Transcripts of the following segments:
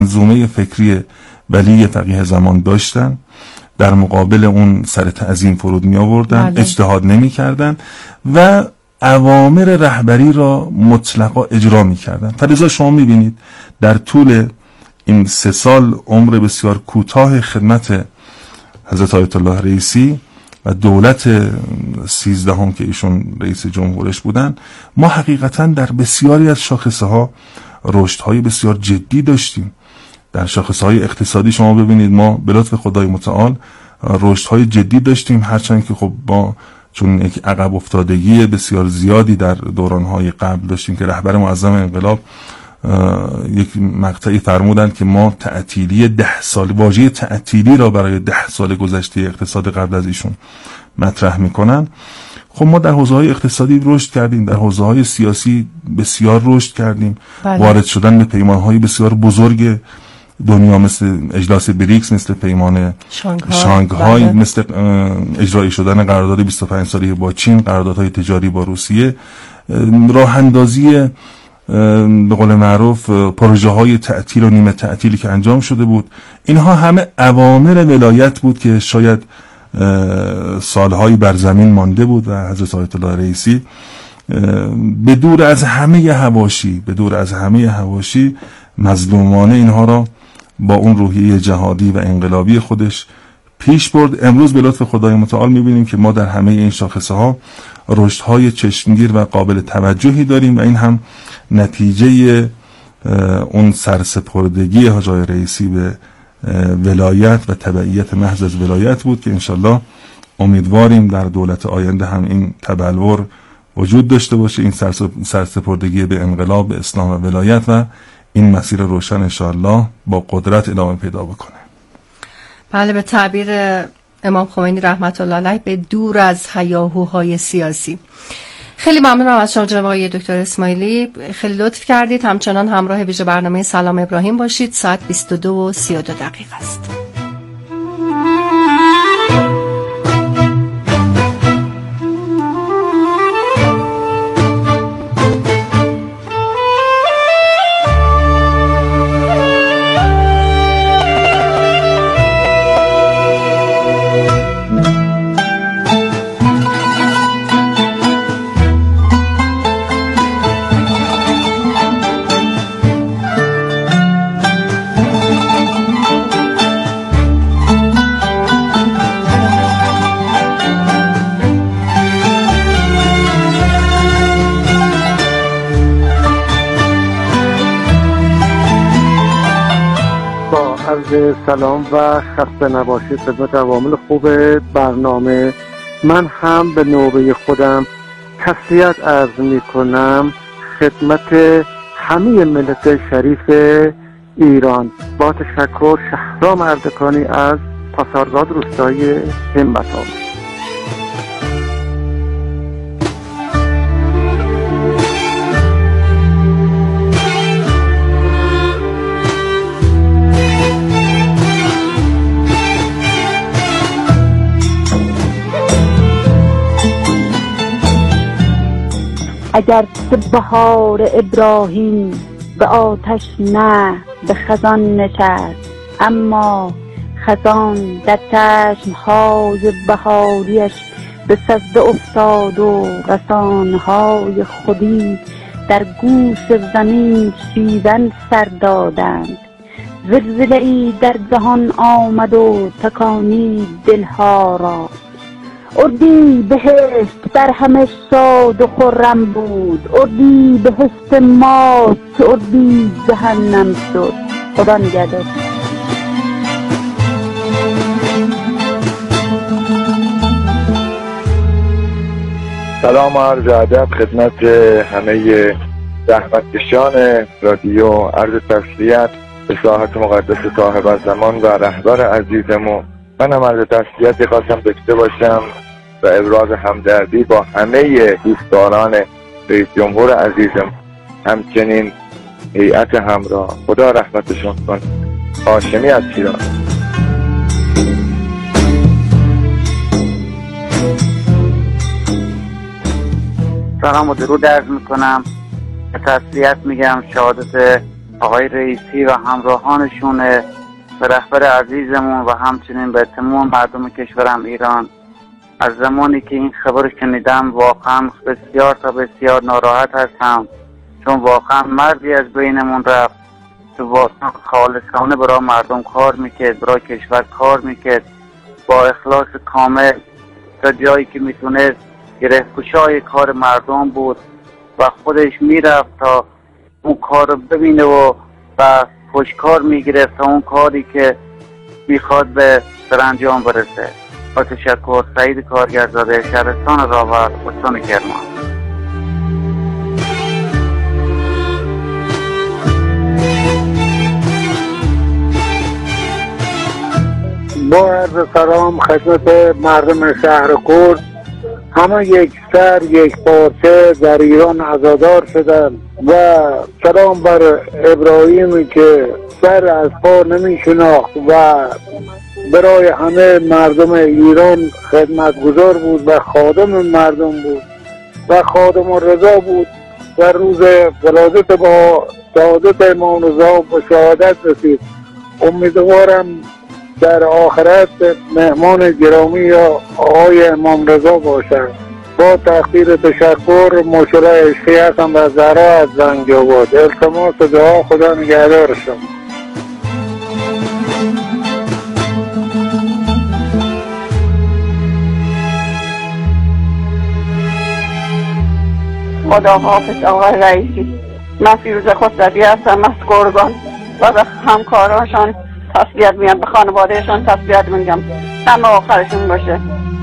منظومه فکری ولی فقیه زمان داشتن، در مقابل اون سر تعظیم فرود می آوردن، اجتهاد نمی کردن و اوامر رهبری را مطلقا اجرا می کردن. فلذا شما می بینید در طول این 3 سال عمر بسیار کوتاه خدمت حضرت آیت الله رئیسی و دولت 13 که ایشون رئیس جمهورش بودن، ما حقیقتا در بسیاری از شاخصه ها رشدهای بسیار جدی داشتیم. در شاخصه های اقتصادی شما ببینید ما به لطف خدای متعال رشدهای جدی داشتیم، هرچند که خب با چون یک عقب افتادگی بسیار زیادی در دورانهای قبل داشتیم که رهبر معظم انقلاب یک مقطعی فرمودند که ما تعطیلی 10 سال، واژه تعطیلی را برای 10 سال گذشته اقتصاد قبل از ایشون مطرح میکنن. خب ما در حوزه‌های اقتصادی رشد کردیم، در حوزه‌های سیاسی بسیار رشد کردیم. وارد شدن به پیمان‌های بسیار بزرگ دنیا مثل اجلاس بریکس، مثل پیمان شانگهای، مثل اجرایی شدن قرارداد 25 ساله با چین، قراردادهای تجاری با روسیه، راه اندازی به قول معروف پروژه های تعطیل و نیمه تعطیلی که انجام شده بود. اینها همه اوامر ولایت بود که شاید سالهایی بر زمین مانده بود و حضرت آیت الله رئیسی به دور از همه حواشی مظلومانه اینها را با اون روحیه جهادی و انقلابی خودش پیش برد. امروز به لطف خدای متعال می‌بینیم که ما در همه این شاخصه ها رشدهای چشمگیر و قابل توجهی داریم و این هم نتیجه اون سرسپردگی حاج آقای رئیسی به ولایت و تبعیت محض از ولایت بود که انشالله امیدواریم در دولت آینده هم این تبلور وجود داشته باشه، این سرسپردگی به انقلاب، به اسلام و ولایت و این مسیر روشن انشالله با قدرت ادامه پیدا بکنه. بله، به تعبیر امام خمینی رحمت الله علیه به دور از هیاهوهای سیاسی. خیلی ممنونم از شما جناب آقای دکتر اسماعیلی، خیلی لطف کردید. همچنان همراه ویژه برنامه سلام ابراهیم باشید. ساعت 22:32 است. سلام و خسته نباشید خدمت عوامل خوب برنامه. من هم به نوبه خودم تسلیت عرض می کنم خدمت همه ملت شریف ایران. با تشکر، شهرام اردکانی از پاسارگاد روستای همت‌آباد. اگر که بهار ابراهیم به آتش نه به خزان نشست، اما خزان در چشمهای بهاریش به سجده افتاد و رسانهای خودی در گوش زمین شیون سر دادند. زلزله‌ای در جهان آمد و تکانید دلها را. اردی بهشت بر همه شاد و خرم بود، اردی بهشت ما که اردی جهنم شد. خدا نگهدار. سلام و عرض ادب خدمت همه زحمتکشان رادیو. عرض تسلیت به ساحت مقدس صاحب الزمان و رهبر عزیزمون. منم عرض تسلیت خواستم داشته باشم و ابراز همدردی با همه دوستداران رئیس جمهور عزیزم، همچنین هیئت همراه. خدا رحمتشون کنه. هاشمی از شیراز. سلام و درود عرض میکنم. تسلیت میگم، شهادت آقای رئیسی و همراهانشون، به رهبر عزیزمون و همچنین به تمام مردم کشورم ایران. از زمانی که این خبر شنیدم واقعا بسیار تا بسیار ناراحت هستم، چون واقعا مردی از بینمون رفت که واقعا خالصانه برای مردم کار میکرد، برای کشور کار میکرد با اخلاص کامل، تا جایی که میتونست گره‌گشای کار مردم بود و خودش میرفت تا اون کار رو ببینه و خوشکار میگرفت تا اون کاری که میخواد به سرانجام برسه. با تشکر. سعید کارگرزاده، شهرستان راوت، استان کرمان. با عرض سلام خدمت مردم شهر کرد. همه یک سر یک پارچه در ایران عزادار شدن و سلام بر ابراهیمی که سر از پا نمی شناخت و برای همه مردم ایران خدمتگزار بود و خادم مردم بود و خادم رضا بود و روز ولادت با سعادت امام رضا به شهادت رسید. امیدوارم در آخرت مهمان گرامی یا آقای امام رضا باشد. با تقدیر تشکر. مشوره عشقی هستم و زهرا از زنگ‌آباد. التماس دعا. خدا نگهدار شما. خدا حافظ آقای رئیسی. من فیروزه خسروی هستم از گرگان و به همکاراشان تسلیت میگم، به خانوادهشان تسلیت میگم، همه آخرشون باشه.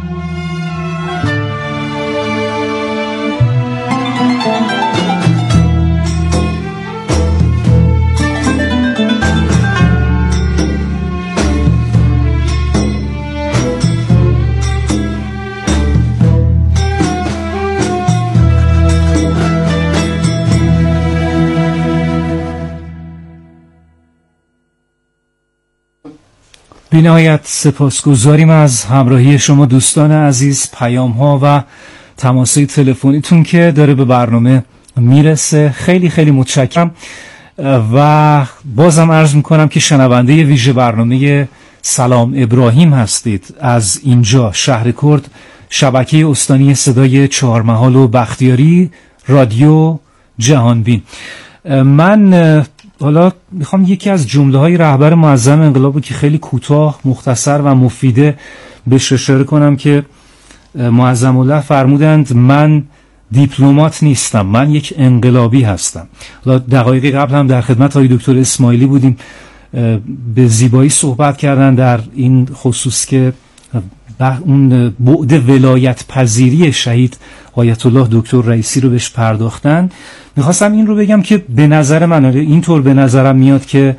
بی‌نهایت سپاسگزاریم از همراهی شما دوستان عزیز، پیام ها و تماس‌های تلفنیتون که داره به برنامه میرسه. خیلی خیلی متشکرم و بازم عرض میکنم که شنونده ویژه برنامه سلام ابراهیم هستید از اینجا شهر کرد، شبکه استانی صدای چهارمحال و بختیاری، رادیو جهانبین. من حالا میخوام یکی از جمله‌های رهبر معظم انقلاب که خیلی کوتاه، مختصر و مفیده بهش اشاره کنم که معظم الله فرمودند من دیپلمات نیستم، من یک انقلابی هستم. حالا دقایقی قبل هم در خدمت آقای دکتر اسماعیلی بودیم، به زیبایی صحبت کردن در این خصوص که اون بعد ولایت پذیری شهید آیت الله دکتر رئیسی رو بهش پرداختن. میخواستم این رو بگم که به نظر من اینطور به نظرم میاد که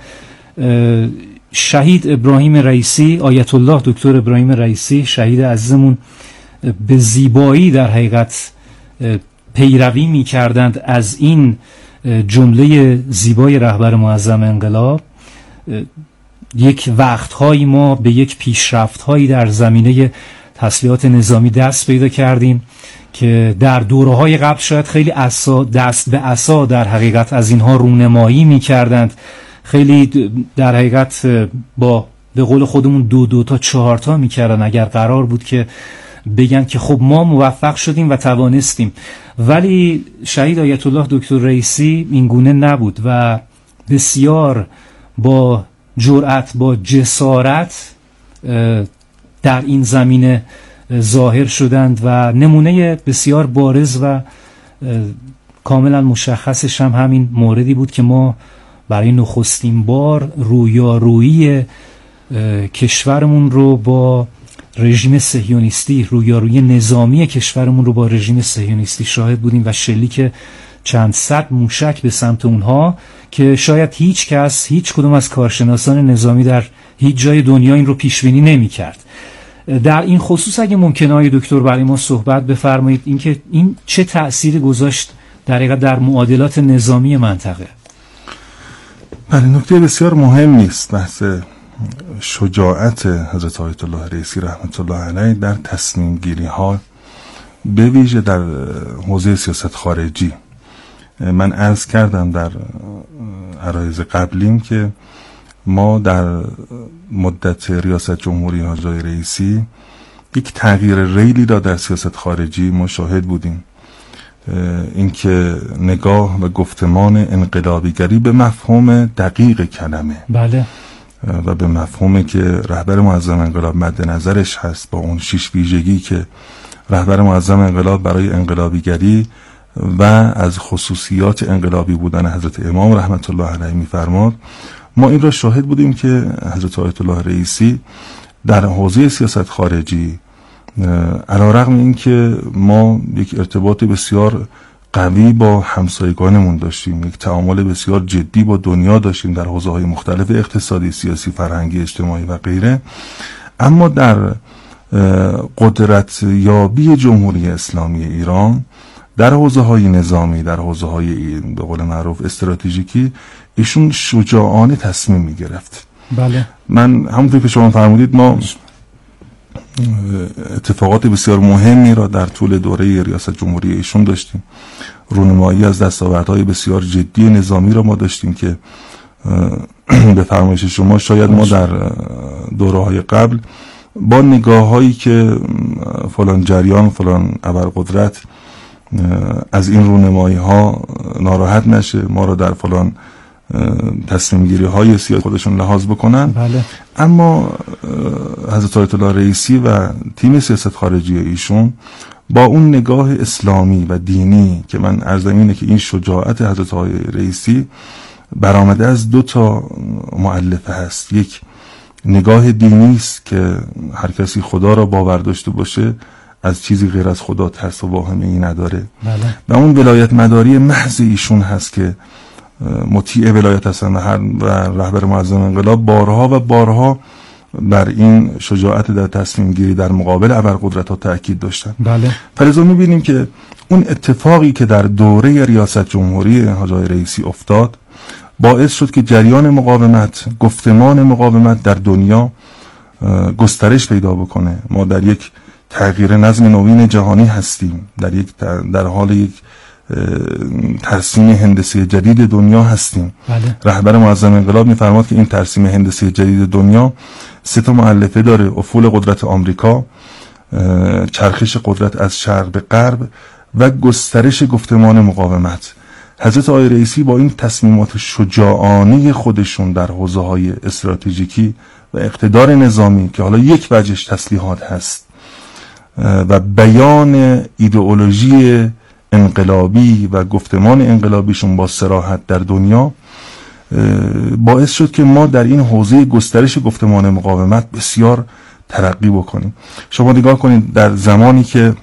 شهید ابراهیم رئیسی، آیت الله دکتر ابراهیم رئیسی، شهید عزیزمون، به زیبایی در حقیقت پیروی میکردند از این جمله زیبای رهبر معظم انقلاب. یک وقتهایی ما به یک پیشرفت‌هایی در زمینه تسلیحات نظامی دست پیدا کردیم که در دوره‌های قبل شاید خیلی دست به عصا در حقیقت از اینها رونمایی می‌کردند. خیلی در حقیقت با به قول خودمون 2 تا 4 تا می‌کردن اگر قرار بود که بگن که خب ما موفق شدیم و توانستیم. ولی شهید آیت الله دکتر رئیسی اینگونه نبود و بسیار با جرأت، با جسارت در این زمینه ظاهر شدند و نمونه بسیار بارز و کاملا مشخصش هم همین موردی بود که ما برای نخستین بار رویارویی کشورمون رو با رژیم صهیونیستی، رویارویی نظامی کشورمون رو با رژیم صهیونیستی شاهد بودیم و شلیک چند صد موشک به سمت اونها که شاید هیچ کدوم از کارشناسان نظامی در هیچ جای دنیا این رو پیش بینی نمی‌کرد. در این خصوص اگه ممکنه آقای دکتر برای ما صحبت بفرمایید اینکه این چه تأثیری گذاشت در حقیقت در معادلات نظامی منطقه. بله، نکته بسیار مهمی است بحث شجاعت حضرت آیت الله رئیسی رحمت الله علیه در تصمیم گیری ها، به ویژه در حوزه سیاست خارجی. من عرض کردم در عرایض قبلیم که ما در مدت ریاست جمهوری حاج آقای رئیسی یک تغییر ریلی را در سیاست خارجی ما شاهد بودیم. اینکه نگاه و گفتمان انقلابیگری به مفهوم دقیق کلمه، بله، و به مفهومی که رهبر معظم انقلاب مد نظرش هست، با اون 6 ویژگی که رهبر معظم انقلاب برای انقلابیگری و از خصوصیات انقلابی بودن حضرت امام رحمت الله علیه می‌فرماد، ما این را شاهد بودیم که حضرت آیت الله رئیسی در حوزه سیاست خارجی علیرغم این که ما یک ارتباط بسیار قوی با همسایگانمون داشتیم، یک تعامل بسیار جدی با دنیا داشتیم در حوزه‌های مختلف اقتصادی، سیاسی، فرهنگی، اجتماعی و غیره، اما در قدرت یابی جمهوری اسلامی ایران در حوزه‌های نظامی، در حوزه‌های به قول معروف استراتژیکی، ایشون شجاعانه تصمیم می‌گرفت. بله، من همونطور که شما فرمودید ما اتفاقات بسیار مهمی را در طول دوره ریاست جمهوری ایشون داشتیم. رونمایی از دستاوردهای بسیار جدی نظامی را ما داشتیم که به فرمایش شما شاید ما در دوره‌های قبل با نگاه‌هایی که فلان جریان، فلان ابرقدرت از این رونمایی‌ها ناراحت نشه، ما را در فلان تصمیم گیری های سیاسی خودشون لحاظ بکنن. بله. اما حضرت آیت الله رئیسی و تیم سیاست خارجی ایشون با اون نگاه اسلامی و دینی که من عرضم اینه که این شجاعت حضرت آقای رئیسی برآمده از 2 تا مؤلفه هست. یک نگاه دینی است که هر کسی خدا را باور داشته باشه از چیزی غیر از خدا ترس و واهمه ای نداره. بله. و اون ولایت مداری محض ایشون هست که مطیع ولایت هستن و رهبر معظم انقلاب بارها و بارها بر این شجاعت در تصمیم گیری در مقابل ابرقدرت ها تأکید داشتن. بله. فلذا می‌بینیم که اون اتفاقی که در دوره ریاست جمهوری حاج آقای رئیسی افتاد باعث شد که جریان مقاومت، گفتمان مقاومت در دنیا گسترش پیدا بکنه. ما در یک تغییر نظم نوین جهانی هستیم، در حال یک ترسیم هندسی جدید دنیا هستیم. بله. رهبر معظم انقلاب می‌فرماد که این ترسیم هندسی جدید دنیا 3 مؤلفه داره: افول قدرت آمریکا، چرخش قدرت از شرق به غرب و گسترش گفتمان مقاومت. حضرت آقای رئیسی با این تصمیمات شجاعانه خودشون در حوزه‌های استراتژیکی و اقتدار نظامی که حالا یک وجهش تسلیحات هست و بیان ایدئولوژی انقلابی و گفتمان انقلابیشون با صراحت در دنیا باعث شد که ما در این حوزه گسترش گفتمان مقاومت بسیار ترقی بکنیم. شما نگاه کنید در زمانی که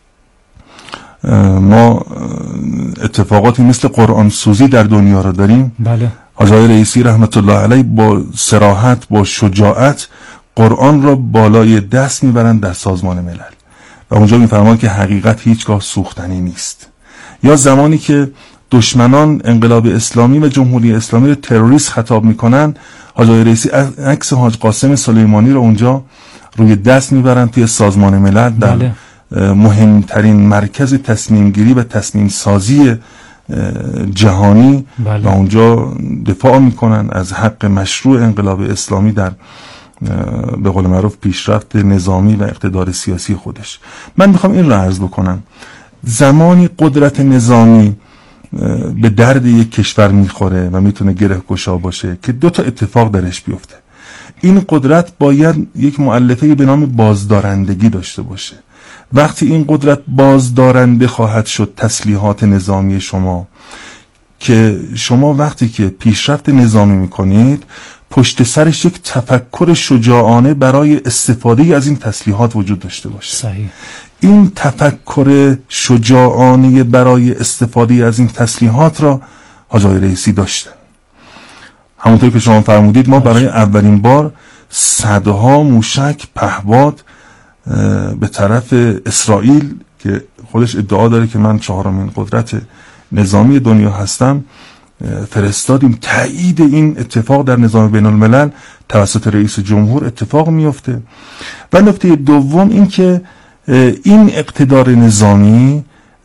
ما اتفاقاتی مثل قرآن سوزی در دنیا را داریم، بله. حاج آقای رئیسی رحمت الله علیه با صراحت، با شجاعت قرآن را بالای دست میبرند در سازمان ملل و اونجا میفرمایند که حقیقت هیچگاه سوختنی نیست. یا زمانی که دشمنان انقلاب اسلامی و جمهوری اسلامی رو تروریست خطاب میکنن، حاج آقای رئیسی عکس حاج قاسم سلیمانی رو اونجا روی دست میبرن توی سازمان ملل در بله. مهمترین مرکز تصمیم گیری و تصمیم سازی جهانی. بله. و اونجا دفاع میکنن از حق مشروع انقلاب اسلامی در به قول معروف پیشرفت نظامی و اقتدار سیاسی خودش. من میخوام این رو عرض بکنم: زمانی قدرت نظامی به درد یک کشور میخوره و میتونه گره گشا باشه که 2 تا اتفاق درش بیفته. این قدرت باید یک مؤلفه به نام بازدارندگی داشته باشه. وقتی این قدرت بازدارنده خواهد شد تسلیحات نظامی شما، که شما وقتی که پیشرفت نظامی میکنید پشت سرش یک تفکر شجاعانه برای استفاده از این تسلیحات وجود داشته باشه. صحیح. این تفکر شجاعانه برای استفاده از این تسلیحات را حاج آقای رئیسی داشتن. همونطور که شما فرمودید ما برای اولین بار صدها موشک پهپاد به طرف اسرائیل که خودش ادعا داره که من 4مین قدرت نظامی دنیا هستم فرستادیم. تایید این اتفاق در نظام بین الملل توسط رئیس جمهور اتفاق میفته. و نکته دوم این که این اقتدار نظامی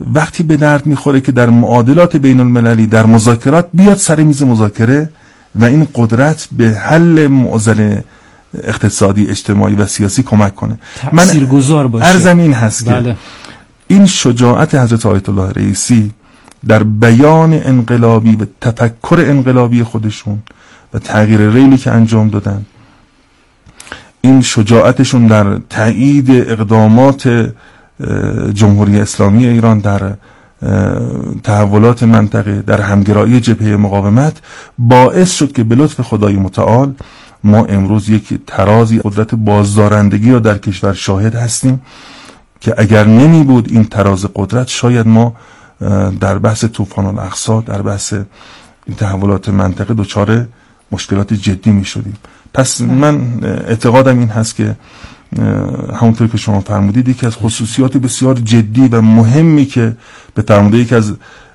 وقتی به درد میخوره که در معادلات بین المللی، در مذاکرات بیاد سر میز مذاکره و این قدرت به حل معضل اقتصادی، اجتماعی و سیاسی کمک کنه. تأثیرگذار باشه. عرضم این هست که این شجاعت حضرت آیت الله رئیسی در بیان انقلابی و تفکر انقلابی خودشون و تغییر ریلی که انجام دادن، این شجاعتشون در تایید اقدامات جمهوری اسلامی ایران در تحولات منطقه، در همگرایی جبهه مقاومت، باعث شد که به لطف خدای متعال ما امروز یک ترازی قدرت بازدارندگی را در کشور شاهد هستیم که اگر نمی بود این تراز قدرت، شاید ما در بحث طوفان الاقصی، در بحث این تحولات منطقه دچار مشکلات جدی می شدیم. پس من اعتقادم این هست که همونطور که شما فرمودید یکی از خصوصیات بسیار جدی و مهمی که به فرموده یکی از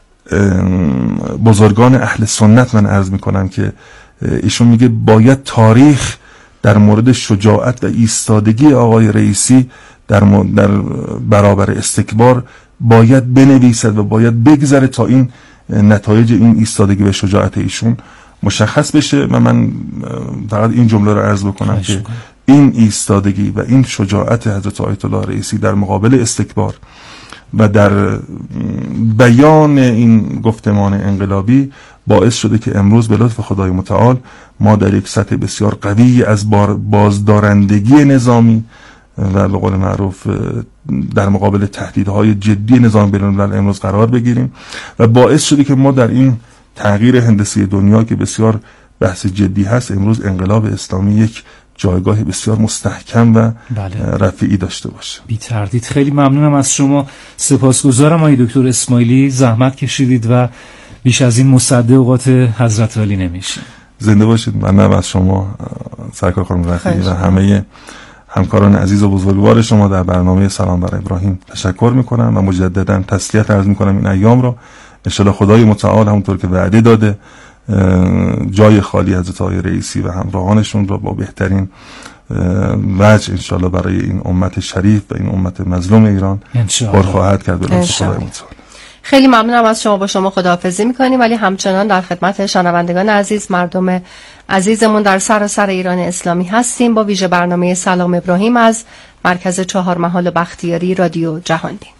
بزرگان اهل سنت من عرض میکنم که ایشون میگه باید تاریخ در مورد شجاعت و ایستادگی آقای رئیسی در برابر استکبار باید بنویسد و باید بگذره تا این نتایج این ایستادگی و شجاعت ایشون مشخص بشه. و من فقط این جمله رو عرض بکنم که این ایستادگی و این شجاعت حضرت آیت الله رئیسی در مقابل استکبار و در بیان این گفتمان انقلابی باعث شده که امروز به لطف خدای متعال ما در یک سطح بسیار قوی از بازدارندگی نظامی و به قول معروف در مقابل تهدیدهای جدی نظام بین‌الملل امروز قرار بگیریم و باعث شده که ما در این تغییر هندسی دنیا که بسیار بحث جدی هست، امروز انقلاب اسلامی یک جایگاه بسیار مستحکم و رفیعی داشته باشه. بی تردید. خیلی ممنونم از شما، سپاسگزارم آقای دکتر اسماعیلی، زحمت کشیدید و بیش از این مصدق اوقات حضرت علی نمیشه. زنده باشید. ممنونم از شما سرکار خانم رفیعی و همه همکاران عزیز و بزرگوار شما در برنامه سلام بر ابراهیم تشکر میکنم و مجددا تسلیت عرض میکنم این ایام رو. انشالله خدای متعال همونطور که وعده داده جای خالی حضرت آقای رئیسی و همراهانشون رو با بهترین وجه انشالله برای این امت شریف و این امت مظلوم ایران پر خواهد کرد به لطف خدای متعال. خیلی ممنونم از شما. با شما خداحافظی میکنیم، ولی همچنان در خدمت شنوندگان عزیز، مردم عزیزمون در سراسر ایران اسلامی هستیم با ویژه برنامه سلام ابراهیم از مرکز 4 محال بختیاری رادیو جهان بین.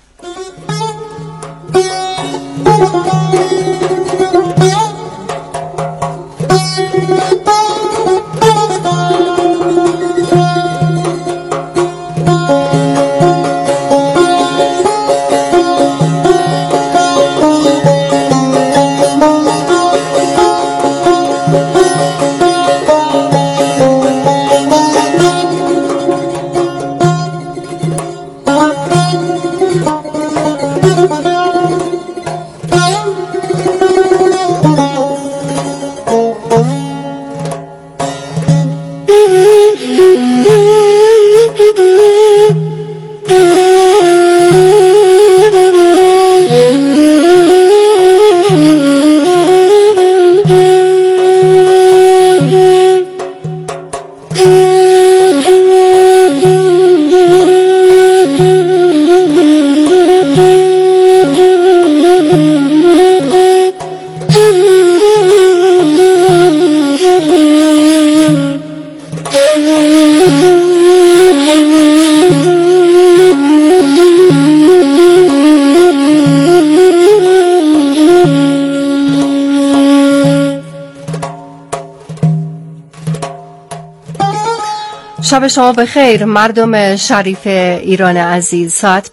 شب شما بخیر مردم شریف ایران عزیز. ساعت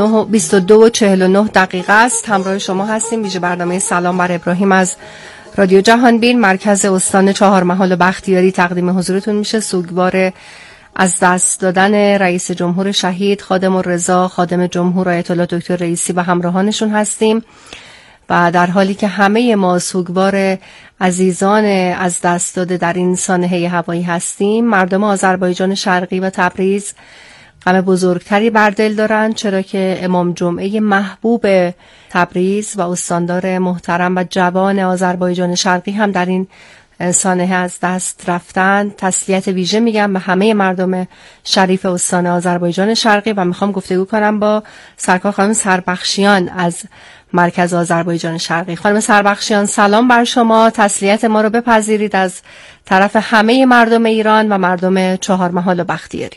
22:49 است. همراه شما هستیم. ویژه برنامه سلام بر ابراهیم از رادیو جهان بین مرکز استان 4 محال بختیاری تقدیم حضورتون میشه. سوگوار از دست دادن رئیس جمهور شهید خادم الرضا خادم جمهور آیت الله دکتر رئیسی و همراهانشون هستیم و در حالی که همه ما سوگوار عزیزان از دست داده در این سانحه هوایی هستیم، مردم آذربایجان شرقی و تبریز غم بزرگتری بر دل دارند، چرا که امام جمعه محبوب تبریز و استاندار محترم و جوان آذربایجان شرقی هم در این سانحه از دست رفتن. تسلیت ویژه میگم به همه مردم شریف استان آذربایجان شرقی و میخوام گفتگو کنم با سرکار خانم سربخشیان از مرکز آذربایجان شرقی. خانم سربخشیان سلام بر شما، تسلیت ما رو بپذیرید از طرف همه مردم ایران و مردم چهارمحال و بختیاری.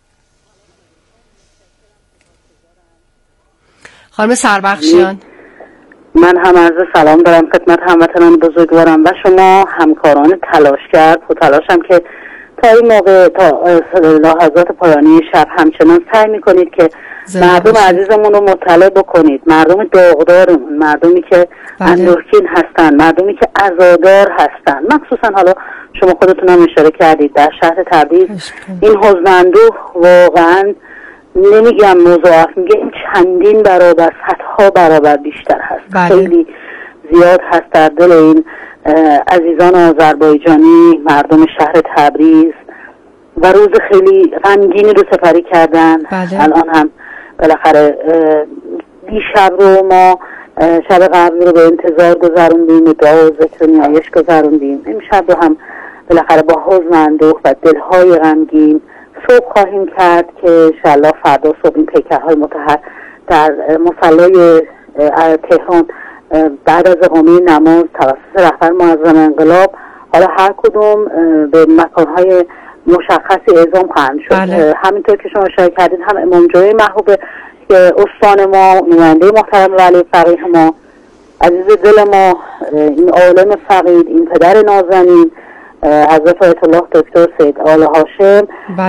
خانم سربخشیان، من هم عرض سلام دارم خدمت هموطنان بزرگوارم و شما همکاران تلاشگر و تلاشم که تا این موقع تا لحظات پایانی شب همچنان سعی میکنید که مردم عزیزمون رو مطلع بکنید، مردم داغدارمون، مردمی که اندوهگین هستن، مردمی که عزادار هستن. مخصوصا حالا شما خودتون هم اشاره کردید در شهر تبریز این حزن اندوه واقعا نمیگم مضاعف، میگم چندین برابر، صدها برابر بیشتر هست. خیلی زیاد هست در دل این عزیزان آذربایجانی، مردم شهر تبریز و روز خیلی غمگینی رو سپری کردن. الان هم بالاخره دیشب رو ما شب قبل رو به انتظار گذروندیم، دعا و ذکر و نیایش گذروندیم. امشب رو هم بالاخره با حزن اندوه و دلهای غمگین صبح خواهیم کرد که انشالله فردا صبح این پیکرهای مطهر در مصلای تهران بعد از اقامه نماز توسط رهبر معظم انقلاب حالا هر کدوم به مکانهای مشخصی اعزام خواهند شد. همینطور که شما اشاره کردید هم امام جمعه محبوب استان ما، نماینده محترم ولی فقیه ما، عزیز دل ما، این عالم فقید، این پدر نازنین حضرت آیت الله دکتر سید آل هاشم،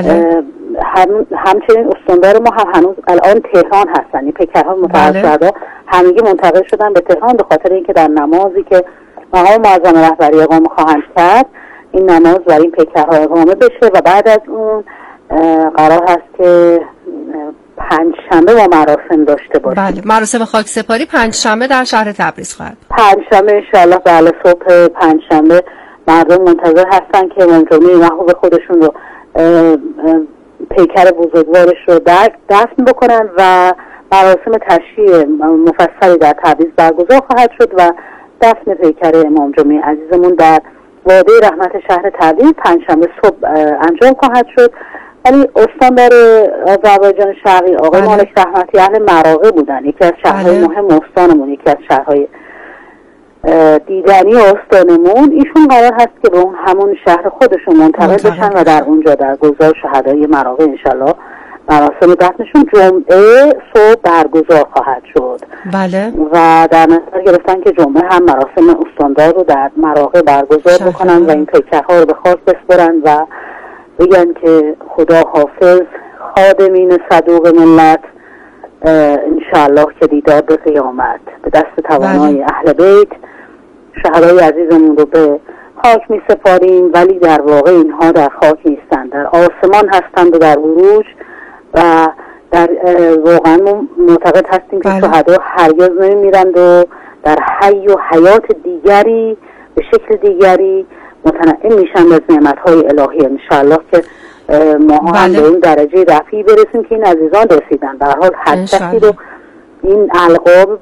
همچنین استاندار ما هم هنوز الان تهران هستن. این پیکرها متعهد همگی منتقل شدن به تهران به خاطر اینکه در نمازی که مقام معظم رهبری اقامه خواهند کرد این نماز برای این پیکرها اقامه بشه و بعد از اون قرار هست که پنجشنبه ما مراسم داشته باشیم. بله، مراسم خاکسپاری پنجشنبه در شهر تبریز خواهد. پنجشنبه انشاءالله بله صبح پنجشنبه مردم منتظر هستن که امام جمعه محبوب خودشون رو پیکر بزرگوارش رو دفن بکنن و مراسم تشییع مفصلی در تبریز برگزار خواهد شد و دفن پیکر امام جمعه عزیزمون در واده رحمت شهر تبریز پنجشنبه صبح انجام خواهد شد. ولی استاندار آذربایجان شرقی آقای مالک رحمتی اهل مراغه بودن، یکی از شهرهای مهم استانمون، یکی از شهرهای دیدنی استانمون. ایشون قرار هست که به اون همون شهر خودشون منتقل بشن و در اونجا در گذار شهدای مراغه انشالله مراسم دفنشون جمعه صبح برگزار خواهد شد. بله. و در نظر گرفتن که جمعه هم مراسم استاندار رو در مراغه برگزار بکنن و این پیکرها رو به خاک بسپرن و بگن که خدا حافظ خادمین صدوق ملت، انشاءالله که دیدار به قیامت به دست توانای اهل بیت شهدای عزیزمون رو به خاک می سپاریم. ولی در واقع اینها در خاک نیستند، در آسمان هستند و در عروج و در واقعا معتقد هستیم که شهدا هرگز نمی میرند و در حی و حیات دیگری به شکل دیگری متنعم میشن از نعمتهای الهی. انشاءالله که ما هم به این درجه رفیعی برسیم که این عزیزان رسیدن. در حال هر کسی رو این القاب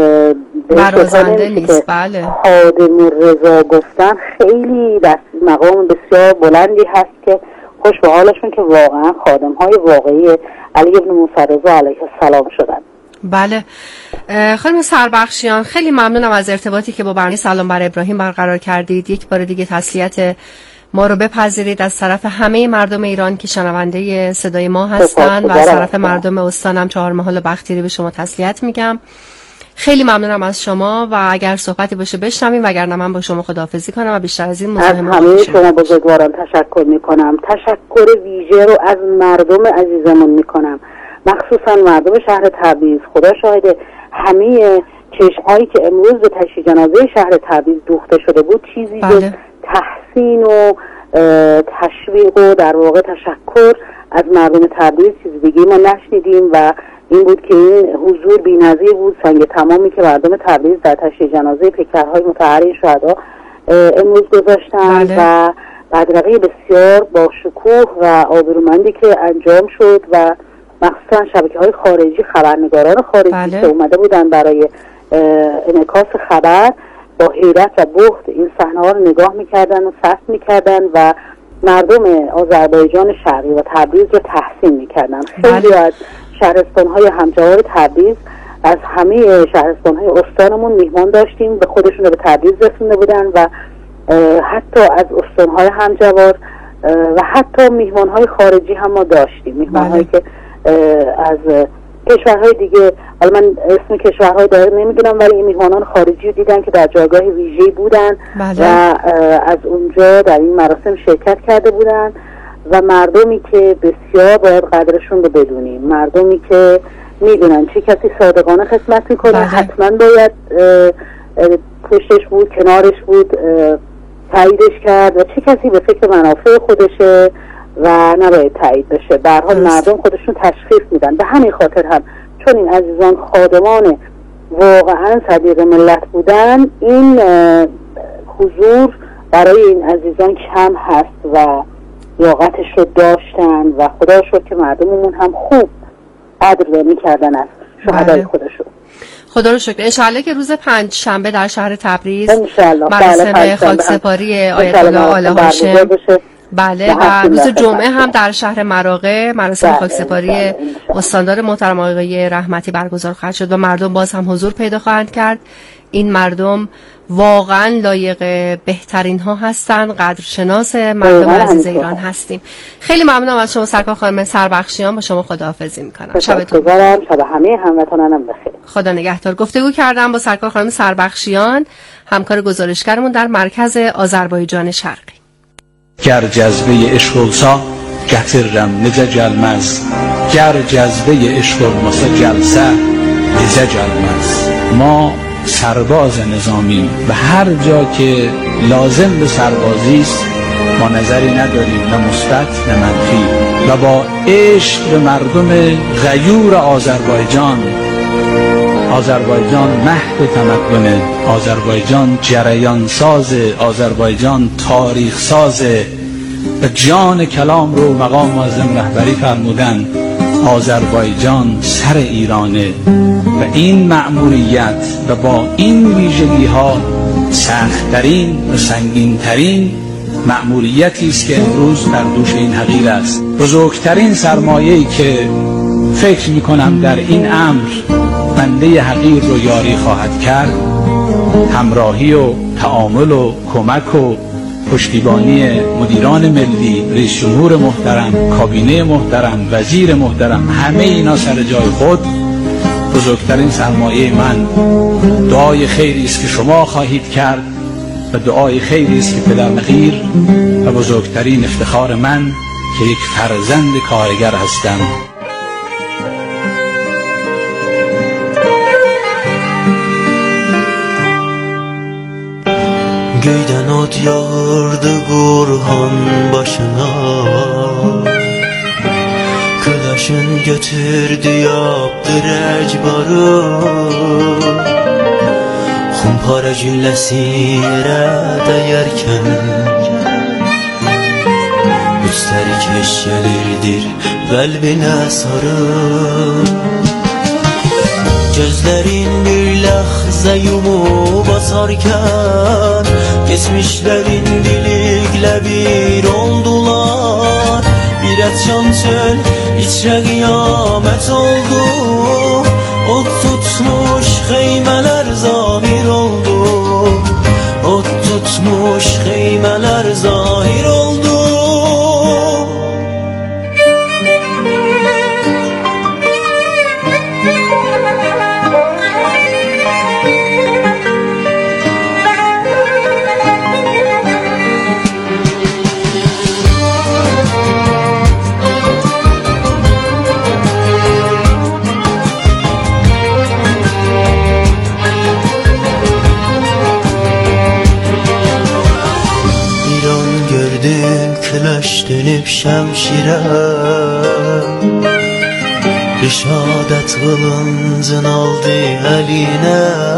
برازنده نیست. بله. خادم رضا گفتن خیلی در مقام بسیار بلندی هست که خوش به حالشون که واقعا خادم های واقعی علی ابن موسی رضا علیه السلام شدن. بله. خانم سربخشیان خیلی ممنونم از ارتباطی که با برنامه سلام بر ابراهیم برقرار کردید. یک بار دیگه تسلیت ما رو بپذیرید از طرف همه مردم ایران که شنونده صدای ما هستن و از طرف مردم استانم چهارمحال و بختیاری به شما تسلیت میگم. خیلی ممنونم از شما و اگر صحبتی باشه بشنویم، وگرنه من با شما خداحافظی کنم و بیشتر از این مزاحمت همه شما بزرگواران تشکر میکنم. تشکر ویژه رو از مردم عزیزمون میکنم، مخصوصا مردم شهر تبریز. خدا شاهد همه چشم‌هایی که امروز به تشییع جنازه شهر تبریز دوخته شده بود چیزی جز تحسین و تشویق و در واقع تشکر از مردم تبریز چیز دیگه ما نشنیدیم و این بود که این حضور بی‌نظیر بود، سنگ تمامی که مردم تبریز در تشییع جنازه پیکرهای مطهر شهدا امروز گذاشتن و بدرقه بسیار با شکوه و آبرومندی که انجام شد و مخصوصا شبکه‌های خارجی، خبرنگاران خارجی که اومده بودن برای انعکاس خبر با حیرت و بهت این صحنه‌ها رو نگاه میکردن و صف میکردن و مردم آذربایجان شرقی و تبریز رو تحسین میکردن. خیلی از شهرستان‌های همجوار تبریز از همه شهرستان‌های استانمون میهمان داشتیم، به خودشون رو به تبریز رسونده بودن و حتی از استان‌های همجوار و حتی میهمان‌های خارجی هم ما داشتیم، میهمان‌هایی که از کشورهای دیگه، حالا من اسم کشورهای دقیق نمیدونم، ولی این میهمانان خارجی رو دیدن که در جایگاه ویژه‌ای بودن و از اونجا در این مراسم شرکت کرده بودن و مردمی که بسیار باید قدرشون رو بدونیم، مردمی که میدونن چه کسی صادقانه خدمت میکنه، حتما باید پشتش بود، کنارش بود، تاییدش کرد، و چه کسی به فکر منافع خودشه و نباید تایید بشه. به هر حال مردم خودشون تشخیص میدن. به همین خاطر هم چون این عزیزان خادمان واقعا صدیق ملت بودن، این حضور برای این عزیزان کم هست و لیاقتش رو داشتن و خدا شکر که مردممون هم خوب قدردانی کردن از شهدای خودشون. خدا رو شکر. انشالله که روز 5 شنبه در شهر تبریز مراسم خاکسپاری آیت الله آل هاشم، بله، و روز جمعه هم در شهر مراغه مراسم خاکسپاری استاندار محترم آقای رحمتی برگزار خواهد شد و مردم باز هم حضور پیدا خواهند کرد. این مردم واقعا لایق بهترین ها هستن، قدرشناس مردم عزیز ایران هستیم. خیلی ممنونم از شما سرکار خانم سربخشیان، با شما خداحافظی میکنم. شبتون بخیر. شب همه هموطنانم بخیر. خدا نگهدار. گفتگو کردم با سرکار خانم سربخشیان، همکار گزارشگرمون در مرکز آذربایجان شرقی. گر جذبه عشق olsa gətirirəm necə gəlməz, گر جذبه عشق olmasa gəlsə necə gəlməz. ما سرباز نظامیم و هر جا که لازم به سربازی است ما نظری نداریم، نه مثبت نه منفی، و با عشق به مردم غیور آذربایجان، آذربایجان مهد تمدن، آذربایجان جریان ساز، آذربایجان تاریخ ساز، و جان کلام رو مقام معظم رهبری فرمودن آذربایجان سر ایرانه و این مأموریت و با این ویژگی ها سخت‌ترین و سنگین‌ترین مأموریتی است که امروز در دوش این حقیر است. بزرگترین سرمایه‌ای که فکر می‌کنم در این امر بنده حقیر رو یاری خواهد کرد، همراهی و تعامل و کمک و پشتیبانی مدیران ملی، رئیس جمهور محترم، کابینه محترم، وزیر محترم، همه اینا سر جای خود. بزرگترین سرمایه من دعای خیری است که شما خواهید کرد و دعای خیری است که پدر حقیر و بزرگترین افتخار من که یک فرزند کارگر هستم. Göydən od yağırdı Qurhan başına, Küləşin götürdü yaptı rəcbarı, Xumpara gülləsi yerə dəyərkən, Üstəlik eşyəlirdir qəlbinə sarı. Gözlerin bir lahza yumup basarken, Geçmişlerin dilikle bir oldular. Bir et can çöl içre kıyamet oldu, Ot tutmuş xeymeler zahir oldu, Ot tutmuş xeymeler zahir oldu. Küləş dönüb şəmşirə, Rişadət qılıncın aldı əlinə,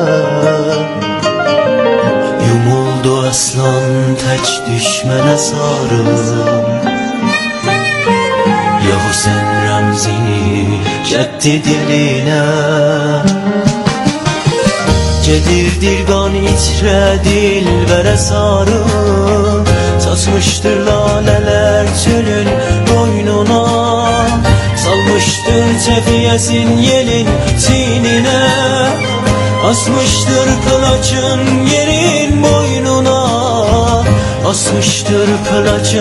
Yumuldu aslan tək düşmənə sarı, Ya Hüseyn Rəmzini cəddi dilinə. Gedir dirgan içrə dilbərə sarı, saçmışdır lalələr çölün boynuna, salmışdır çəfiyyəsin yelin çininə, asmışdır kılaçın yerin boynuna, asmışdır kılaçın